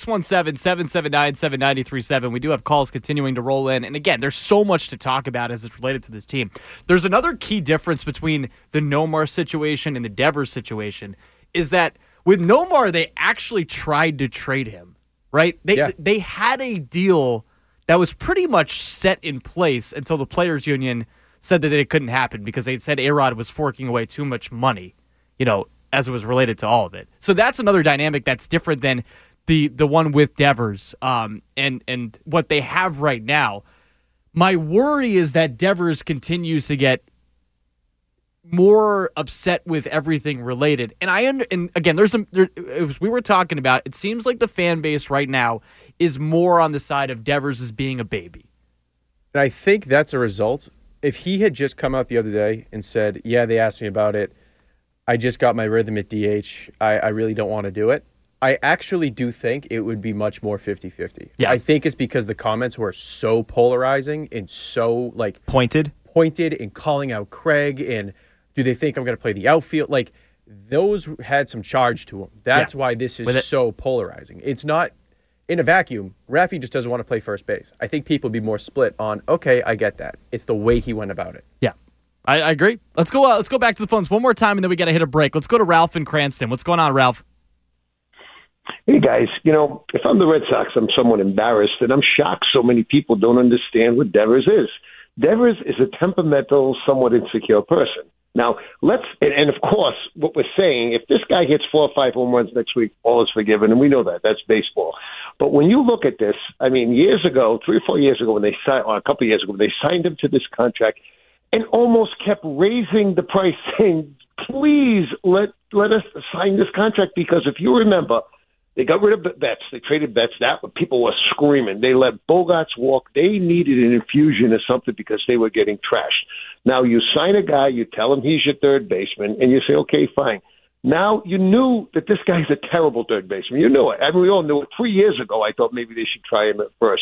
617-779-7937. We do have calls continuing to roll in. And again, there's so much to talk about as it's related to this team. There's another key difference between the Nomar situation and the Devers situation is that with Nomar, they actually tried to trade him, right? They had a deal that was pretty much set in place until the Players Union said that it couldn't happen because they said A-Rod was forking away too much money, as it was related to all of it. So that's another dynamic that's different than the one with Devers and what they have right now. My worry is that Devers continues to get more upset with everything related. And again, as we were talking about, it seems like the fan base right now is more on the side of Devers as being a baby. And I think that's a result. If he had just come out the other day and said, yeah, they asked me about it, I just got my rhythm at DH. I really don't want to do it. I actually do think it would be much more 50-50. Yeah. I think it's because the comments were so polarizing and so pointed and calling out Craig and do they think I'm going to play the outfield? Those had some charge to them. That's why this is so polarizing. It's not in a vacuum. Rafi just doesn't want to play first base. I think people would be more split on, okay, I get that. It's the way he went about it. Yeah. I agree. Let's go back to the phones one more time, and then we got to hit a break. Let's go to Ralph in Cranston. What's going on, Ralph? Hey, guys. If I'm the Red Sox, I'm somewhat embarrassed, and I'm shocked so many people don't understand what Devers is. Devers is a temperamental, somewhat insecure person. Now, and of course, what we're saying, if this guy hits 4 or 5 home runs next week, all is forgiven, and we know that. That's baseball. But when you look at this, years ago, 3 or 4 years ago, a couple of years ago, when they signed him to this contract, and almost kept raising the price, saying, please let us sign this contract, because if you remember, they got rid of Betts. They traded Betts. People were screaming. They let Bogarts walk. They needed an infusion or something because they were getting trashed. Now you sign a guy, you tell him he's your third baseman, and you say, okay, fine. Now you knew that this guy's a terrible third baseman. You knew it. We all knew it. 3 years ago, I thought maybe they should try him at first.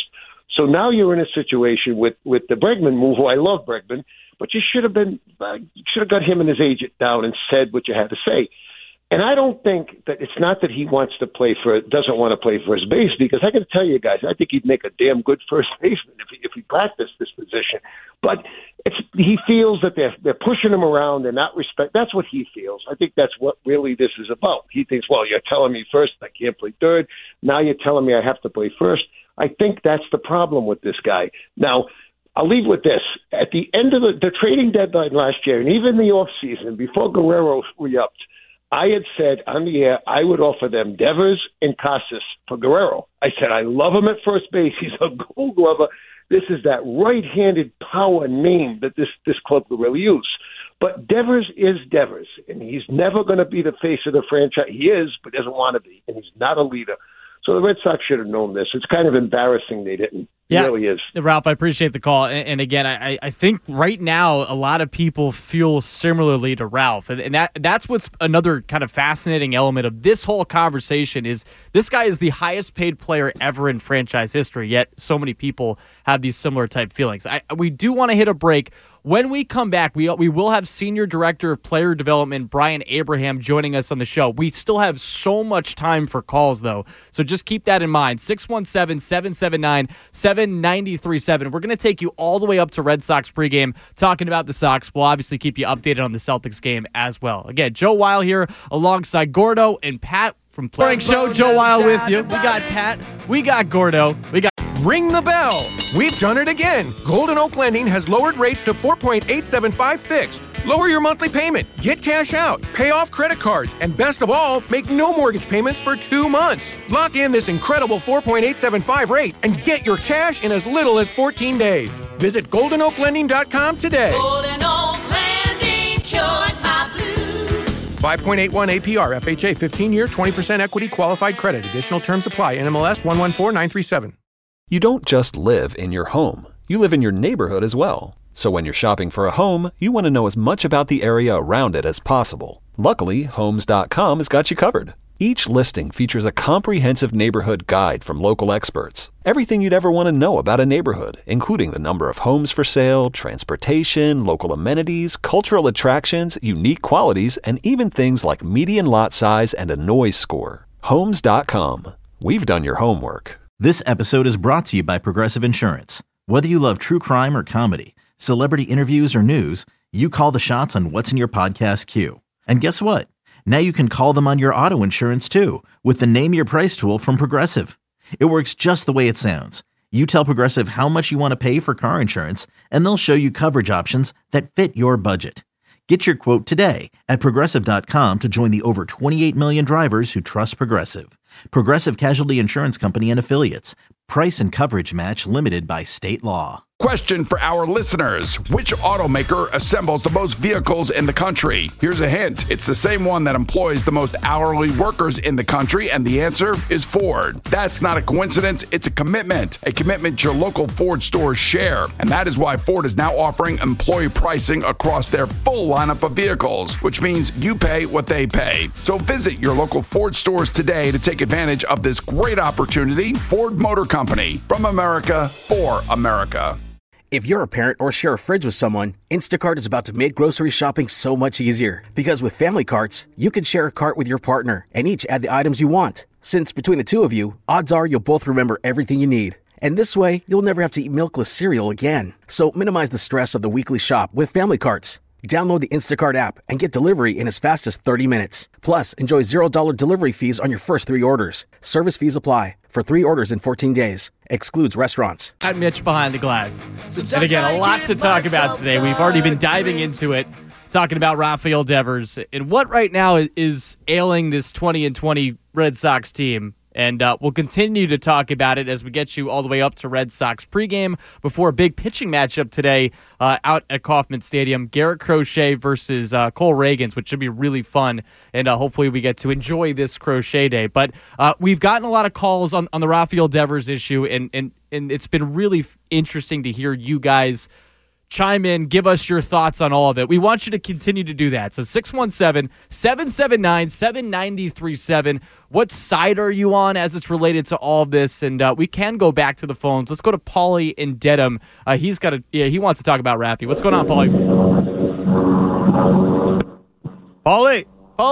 So now you're in a situation with the Bregman move, who I love Bregman, but you should have got him and his agent down and said what you had to say. And I don't think that it's not that he doesn't want to play first base, because I got to tell you guys, I think he'd make a damn good first baseman if he practiced this position. But he feels that they're pushing him around and not respect. That's what he feels. I think that's what really this is about. He thinks, well, you're telling me first I can't play third. Now you're telling me I have to play first. I think that's the problem with this guy. Now, I'll leave with this. At the end of the trading deadline last year, and even the offseason, before Guerrero re-upped, I had said on the air I would offer them Devers and Casas for Guerrero. I said I love him at first base. He's a Gold Glover. This is that right-handed power name that this club could really use. But Devers is Devers, and he's never going to be the face of the franchise. He is, but doesn't want to be, and he's not a leader. So the Red Sox should have known this. It's kind of embarrassing they didn't. It really is. Ralph, I appreciate the call. And again, I think right now a lot of people feel similarly to Ralph. And that's what's another kind of fascinating element of this whole conversation is this guy is the highest paid player ever in franchise history, yet so many people have these similar type feelings. We do want to hit a break. When we come back, we will have Senior Director of Player Development, Brian Abraham, joining us on the show. We still have so much time for calls, though, so just keep that in mind. 617-779-7937. We're going to take you all the way up to Red Sox pregame, talking about the Sox. We'll obviously keep you updated on the Celtics game as well. Again, Joe Weil here alongside Gordo and Pat from Morning Show. Joe Weil with you. We got Pat. We got Gordo. We got... Ring the bell. We've done it again. Golden Oak Lending has lowered rates to 4.875 fixed. Lower your monthly payment, get cash out, pay off credit cards, and best of all, make no mortgage payments for 2 months. Lock in this incredible 4.875 rate and get your cash in as little as 14 days. Visit GoldenOakLending.com today. Golden Oak Lending cured my blues. 5.81 APR, FHA, 15-year, 20% equity qualified credit. Additional terms apply. NMLS 114937. You don't just live in your home. You live in your neighborhood as well. So when you're shopping for a home, you want to know as much about the area around it as possible. Luckily, Homes.com has got you covered. Each listing features a comprehensive neighborhood guide from local experts. Everything you'd ever want to know about a neighborhood, including the number of homes for sale, transportation, local amenities, cultural attractions, unique qualities, and even things like median lot size and a noise score. Homes.com. We've done your homework. This episode is brought to you by Progressive Insurance. Whether you love true crime or comedy, celebrity interviews or news, you call the shots on what's in your podcast queue. And guess what? Now you can call them on your auto insurance too with the Name Your Price tool from Progressive. It works just the way it sounds. You tell Progressive how much you want to pay for car insurance, and they'll show you coverage options that fit your budget. Get your quote today at Progressive.com to join the over 28 million drivers who trust Progressive. Progressive Casualty Insurance Company and Affiliates. Price and coverage match limited by state law. Question for our listeners. Which automaker assembles the most vehicles in the country? Here's a hint. It's the same one that employs the most hourly workers in the country, and the answer is Ford. That's not a coincidence. It's a commitment your local Ford stores share. And that is why Ford is now offering employee pricing across their full lineup of vehicles, which means you pay what they pay. So visit your local Ford stores today to take advantage of this great opportunity. Ford Motor Company, from America, for America. If you're a parent or share a fridge with someone, Instacart is about to make grocery shopping so much easier. Because with family carts, you can share a cart with your partner and each add the items you want. Since between the two of you, odds are you'll both remember everything you need. And this way, you'll never have to eat milkless cereal again. So minimize the stress of the weekly shop with family carts. Download the Instacart app and get delivery in as fast as 30 minutes. Plus, enjoy $0 delivery fees on your first 3 orders. Service fees apply for 3 orders in 14 days. Excludes restaurants. At Mitch behind the glass. And again, a lot to talk about today. We've already been diving into it, talking about Rafael Devers and what right now is ailing this 20-20 Red Sox team. And we'll continue to talk about it as we get you all the way up to Red Sox pregame before a big pitching matchup today out at Kauffman Stadium. Garrett Crochet versus Cole Ragans, which should be really fun. And hopefully we get to enjoy this Crochet day. But we've gotten a lot of calls on the Rafael Devers issue, and it's been really interesting to hear you guys chime in, give us your thoughts on all of it. We want you to continue to do that. So 617-779-7937. What side are you on as it's related to all of this? And we can go back to the phones. Let's go to Paulie in Dedham. He wants to talk about Raffy. What's going on, Paulie? Paulie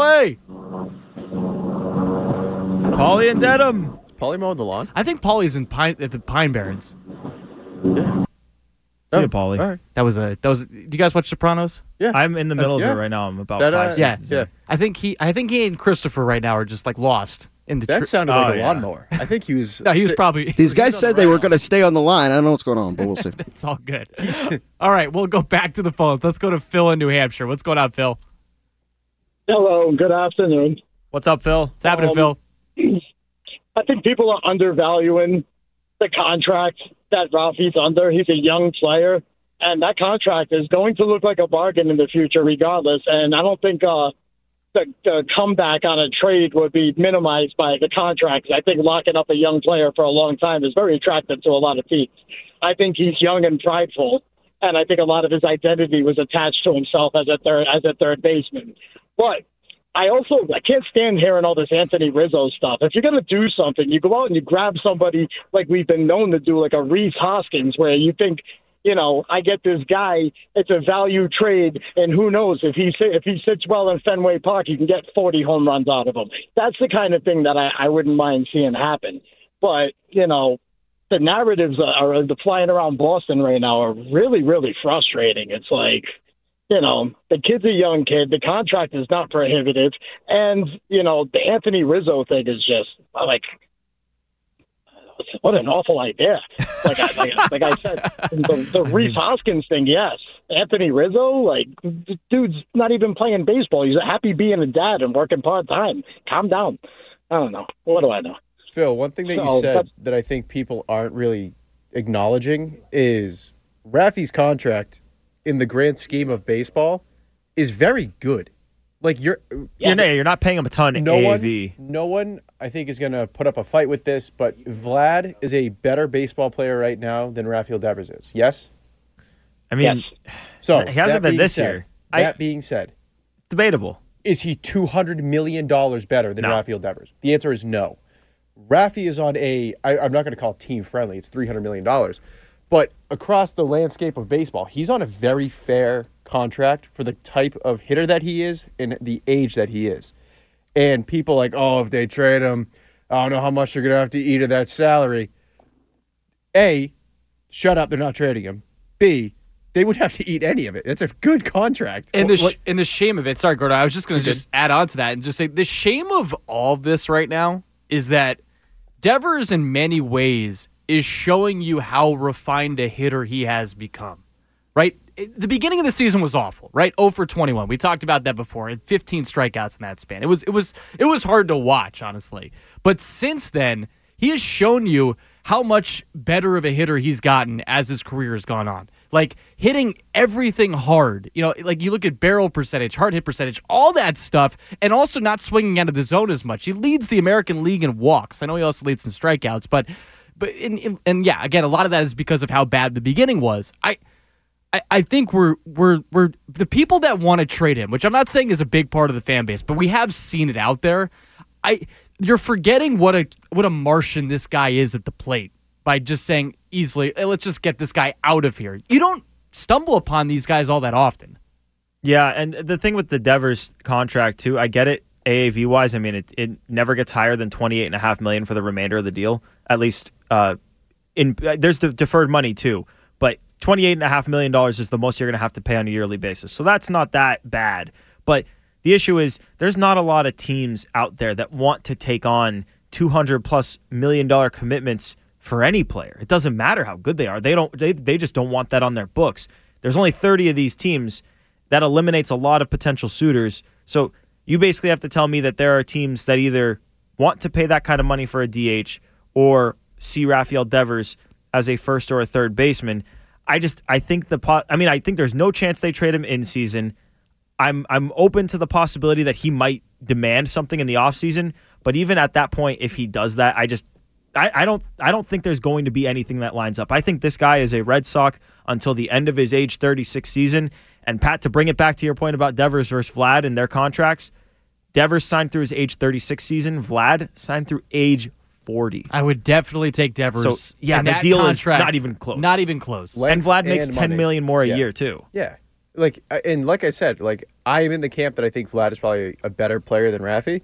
in Dedham. Is Paulie mowing the lawn? I think Paulie's at the Pine Barrens. Yeah. See you, Paulie. All right. That was. Do you guys watch Sopranos? Yeah. I'm in the middle of it right now. I'm about 5 seasons. Yeah. I think he and Christopher right now are just like lost in the. That sounded like a lawnmower. I think he was. No, he was probably. These guys said they were going to stay on the line. I don't know what's going on, but we'll see. It's all good. All right, we'll go back to the phones. Let's go to Phil in New Hampshire. What's going on, Phil? Hello. Good afternoon. What's up, Phil? What's happening, Phil? I think people are undervaluing the contract that Rafi's under. He's a young player, and that contract is going to look like a bargain in the future regardless. And I don't think the comeback on a trade would be minimized by the contract. I think locking up a young player for a long time is very attractive to a lot of teams. I think he's young and prideful, and I think a lot of his identity was attached to himself as a third baseman. But I can't stand hearing all this Anthony Rizzo stuff. If you're going to do something, you go out and you grab somebody like we've been known to do, like a Rhys Hoskins, where you think, I get this guy, it's a value trade, and who knows, if he sits well in Fenway Park, you can get 40 home runs out of him. That's the kind of thing that I wouldn't mind seeing happen. But, the narratives are flying around Boston right now are really, really frustrating. It's like, the kid's a young kid. The contract is not prohibitive. And, the Anthony Rizzo thing is just like, what an awful idea. Like I said, the Rhys Hoskins thing, yes. Anthony Rizzo, the dude's not even playing baseball. He's happy being a dad and working part-time. Calm down. I don't know. What do I know? Phil, one thing that you said that I think people aren't really acknowledging is Raffy's contract in the grand scheme of baseball is very good. Like you're not paying him a ton AAV. No one I think is going to put up a fight with this, but Vlad is a better baseball player right now than Rafael Devers is. Yes? I mean, so he hasn't been this year. That being said, debatable. Is he $200 million better than Rafael Devers? The answer is no. Rafi is on I'm not going to call it team friendly. It's $300 million. But across the landscape of baseball, he's on a very fair contract for the type of hitter that he is and the age that he is. And people if they trade him, I don't know how much they're going to have to eat of that salary. A, shut up, they're not trading him. B, they would have to eat any of it. It's a good contract. And the shame of it, sorry, Gordo, I was just going to add on to that and just say the shame of all of this right now is that Devers in many ways is showing you how refined a hitter he has become, right? The beginning of the season was awful, right? 0 for 21. We talked about that before. 15 strikeouts in that span. It was hard to watch, honestly. But since then, he has shown you how much better of a hitter he's gotten as his career has gone on. Like hitting everything hard, you look at barrel percentage, hard hit percentage, all that stuff, and also not swinging out of the zone as much. He leads the American League in walks. I know he also leads in strikeouts, but again, a lot of that is because of how bad the beginning was. I think we're the people that want to trade him, which I'm not saying is a big part of the fan base, but we have seen it out there. You're forgetting what a Martian this guy is at the plate by just saying easily, hey, let's just get this guy out of here. You don't stumble upon these guys all that often. Yeah, and the thing with the Devers contract too, I get it AAV wise. I mean, it never gets higher than $28.5 million for the remainder of the deal. At least there's deferred money too, but $28.5 million is the most you're going to have to pay on a yearly basis. So that's not that bad. But the issue is there's not a lot of teams out there that want to take on $200+ million commitments for any player. It doesn't matter how good they are. They just don't want that on their books. There's only 30 of these teams. That eliminates a lot of potential suitors. So you basically have to tell me that there are teams that either want to pay that kind of money for a DH or see Rafael Devers as a first or a third baseman. I think there's no chance they trade him in season. I'm open to the possibility that he might demand something in the offseason, but even at that point, if he does that, I don't think there's going to be anything that lines up. I think this guy is a Red Sox until the end of his age 36 season. And Pat, to bring it back to your point about Devers versus Vlad and their contracts, Devers signed through his age 36 season. Vlad signed through age 40. I would definitely take Devers. So yeah, the deal is not even close. Not even close. And Vlad makes $10 million more a year too. Yeah. Like I said, I am in the camp that I think Vlad is probably a better player than Rafi.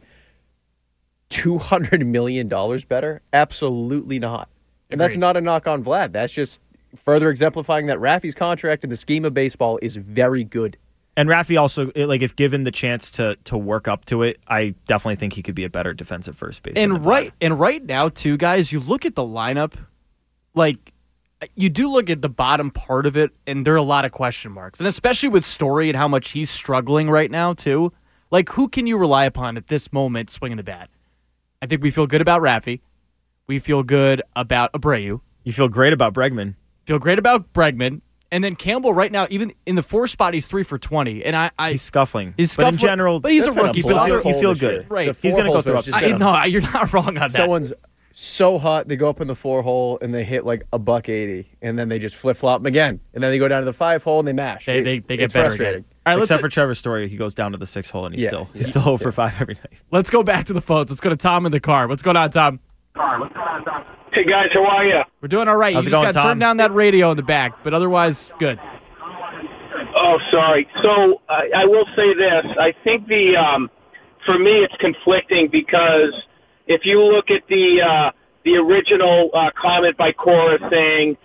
$200 million better? Absolutely not. And that's not a knock on Vlad. That's just further exemplifying that Rafi's contract in the scheme of baseball is very good. And Rafi also, if given the chance to work up to it, I definitely think he could be a better defensive first baseman. And right now, too, guys, you look at the lineup, you do look at the bottom part of it, and there are a lot of question marks. And especially with Story and how much he's struggling right now, too. Who can you rely upon at this moment swinging the bat? I think we feel good about Rafi. We feel good about Abreu. You feel great about Bregman. Feel great about Bregman. And then Campbell right now, even in the 4 spot, he's 3 for 20. And he's scuffling. He's scuffling. But in general, but he's a rookie. You feel good. Right. He's going to go through ups. No, you're not wrong on that. Someone's so hot, they go up in the 4 hole and they hit $180, and then they just flip flop them again, and then they go down to the 5 hole and they mash. They get it's better frustrating. again. All right, Except for Trevor Story, he goes down to the 6 hole and he's still 0 for 5 every night. Let's go back to the phones. Let's go to Tom in the car. What's going on, Tom? Hey guys, how are you? We're doing all right. How's you it just going, got to turn down that radio in the back, but otherwise, good. Oh, sorry. So I will say this. I think for me, it's conflicting because if you look at the original comment by Cora saying,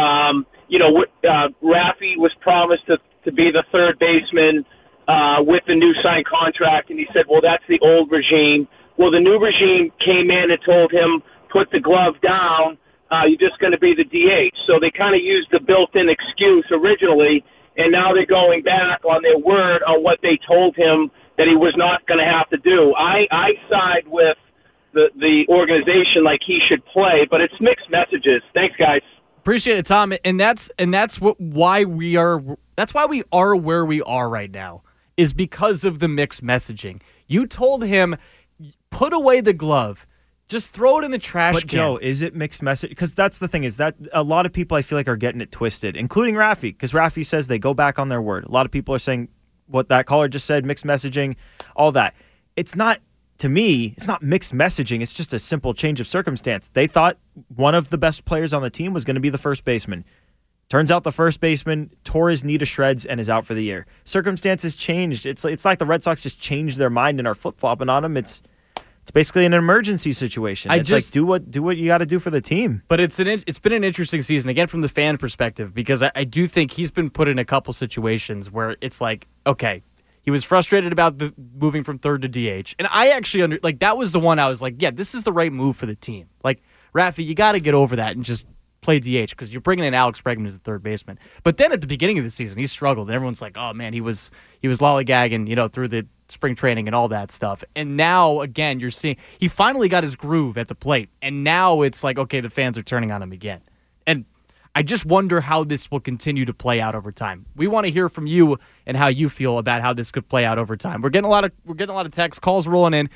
Rafi was promised to be the third baseman with the new signed contract, and he said, well, that's the old regime. Well, the new regime came in and told him, put the glove down, you're just going to be the DH. So they kind of used the built-in excuse originally, and now they're going back on their word on what they told him that he was not going to have to do. I side with the organization like he should play, but it's mixed messages. Thanks, guys. Appreciate it, Tom. And that's why we are where we are right now, is because of the mixed messaging. You told him, put away the glove. Just throw it in the trash can. But, Joe, is it mixed message? Because that's the thing, is that a lot of people I feel like are getting it twisted, including Rafi, because Rafi says they go back on their word. A lot of people are saying what that caller just said, mixed messaging, all that. It's not, to me, it's not mixed messaging. It's just a simple change of circumstance. They thought one of the best players on the team was going to be the first baseman. Turns out the first baseman tore his knee to shreds and is out for the year. Circumstances changed. It's like the Red Sox just changed their mind and are flip-flopping on him. It's basically an emergency situation. Do what you got to do for the team. But it's been an interesting season, again, from the fan perspective, because I do think he's been put in a couple situations where it's like, okay, he was frustrated about the moving from third to DH. And I actually, that was the one I was like, yeah, this is the right move for the team. Rafi, you got to get over that and just play DH, because you're bringing in Alex Bregman as the third baseman. But then at the beginning of the season, he struggled, and everyone's like, oh, man, he was lollygagging, through the spring training and all that stuff. And now, again, you're seeing he finally got his groove at the plate. And now it's like, okay, the fans are turning on him again. And I just wonder how this will continue to play out over time. We want to hear from you and how you feel about how this could play out over time. We're getting a lot of text calls rolling in.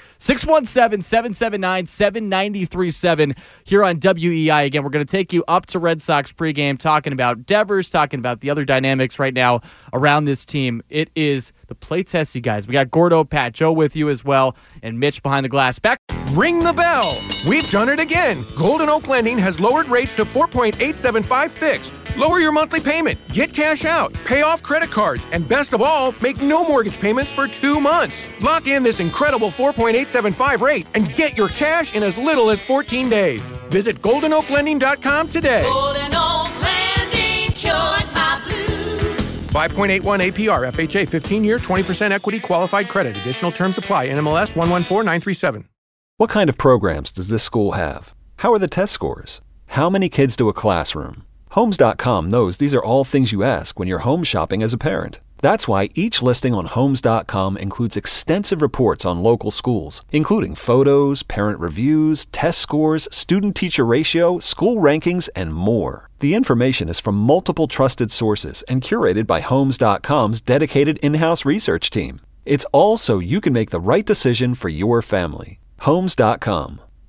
617-779-7937 here on WEI. Again, we're going to take you up to Red Sox pregame, talking about Devers, talking about the other dynamics right now around this team. It is the play test, you guys. We got Gordo, Pat, Joe with you as well, and Mitch behind the glass. Back. Ring the bell. We've done it again. Golden Oak Lending has lowered rates to 4.875 fixed. Lower your monthly payment, get cash out, pay off credit cards, and best of all, make no mortgage payments for 2 months. Lock in this incredible 4.875 rate and get your cash in as little as 14 days. Visit GoldenOakLending.com today. Golden Oak Lending cured my blues. 5.81 APR, FHA, 15-year, 20% equity qualified credit. Additional terms apply. NMLS 114937. What kind of programs does this school have? How are the test scores? How many kids do a classroom? Homes.com knows these are all things you ask when you're home shopping as a parent. That's why each listing on Homes.com includes extensive reports on local schools, including photos, parent reviews, test scores, student-teacher ratio, school rankings, and more. The information is from multiple trusted sources and curated by Homes.com's dedicated in-house research team. It's all so you can make the right decision for your family. Homes.com.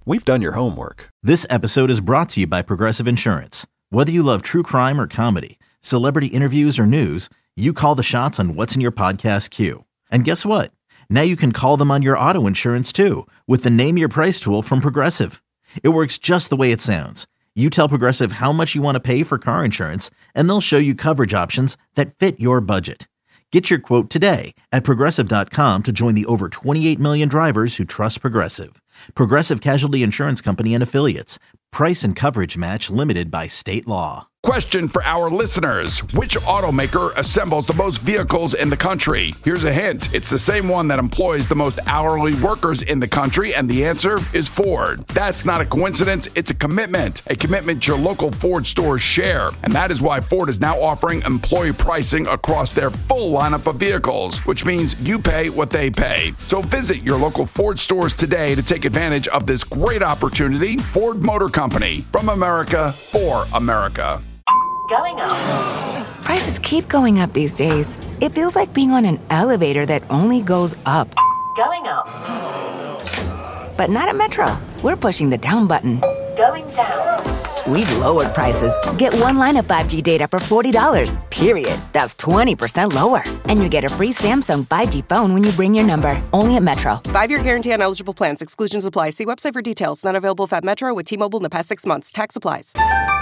We've done your homework. This episode is brought to you by Progressive Insurance. Whether you love true crime or comedy, celebrity interviews or news, you call the shots on what's in your podcast queue. And guess what? Now you can call them on your auto insurance too with the Name Your Price tool from Progressive. It works just the way it sounds. You tell Progressive how much you want to pay for car insurance, and they'll show you coverage options that fit your budget. Get your quote today at Progressive.com to join the over 28 million drivers who trust Progressive. Progressive Casualty Insurance Company and Affiliates. Price and coverage match limited by state law. Question for our listeners. Which automaker assembles the most vehicles in the country? Here's a hint. It's the same one that employs the most hourly workers in the country, and the answer is Ford. That's not a coincidence. It's a commitment your local Ford stores share. And that is why Ford is now offering employee pricing across their full lineup of vehicles, which means you pay what they pay. So visit your local Ford stores today to take advantage of this great opportunity. Ford Motor Company, from America for America. Going up. Prices keep going up these days. It feels like being on an elevator that only goes up. Going up. But not at Metro. We're pushing the down button. Going down. We've lowered prices. Get one line of 5G data for $40, period. That's 20% lower. And you get a free Samsung 5G phone when you bring your number. Only at Metro. 5-year guarantee on eligible plans. Exclusions apply. See website for details. Not available at Metro with T-Mobile in the past 6 months. Tax applies.